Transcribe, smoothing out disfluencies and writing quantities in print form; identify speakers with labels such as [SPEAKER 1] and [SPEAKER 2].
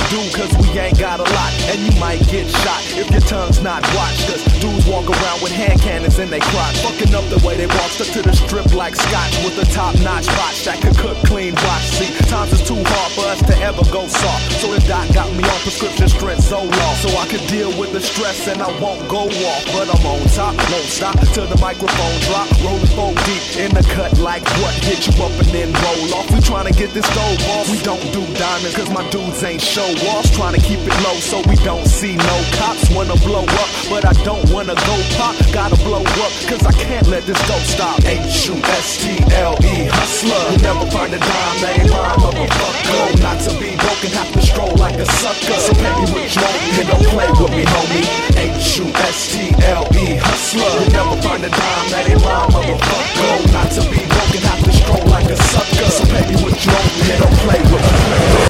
[SPEAKER 1] do, cause we ain't got a lot, and you might get shot if your tongue's not watched. Cause dudes walk around with hand cannons in they crotch, fucking up the way they walk, stuck to the strip like scotch, with a top-notch botch that could cook clean watch. See, times is too hard for us to ever go soft, so the doc got me on prescription strength Zoloft, so I could deal with the stress and I won't go off. But I'm on top, won't stop till the microphone drop, rolling 4 deep in the cut like what, hit you up and then roll off. We tryna get this stove off, we don't do diamonds cause my dudes ain't show offs, trying to keep it low so we don't see no cops. Wanna blow up, but I don't wanna go pop, gotta blow up cause I can't let this go stop. H-U-S-T-L-E, hustler, you never find a dime that ain't mine, motherfucker. Not to be broken, have to stroll like a sucker, so pay me what you want and don't play with me, homie. H-U-S-T-L-E, hustler, you never find a dime that ain't mine, motherfucker. Not to be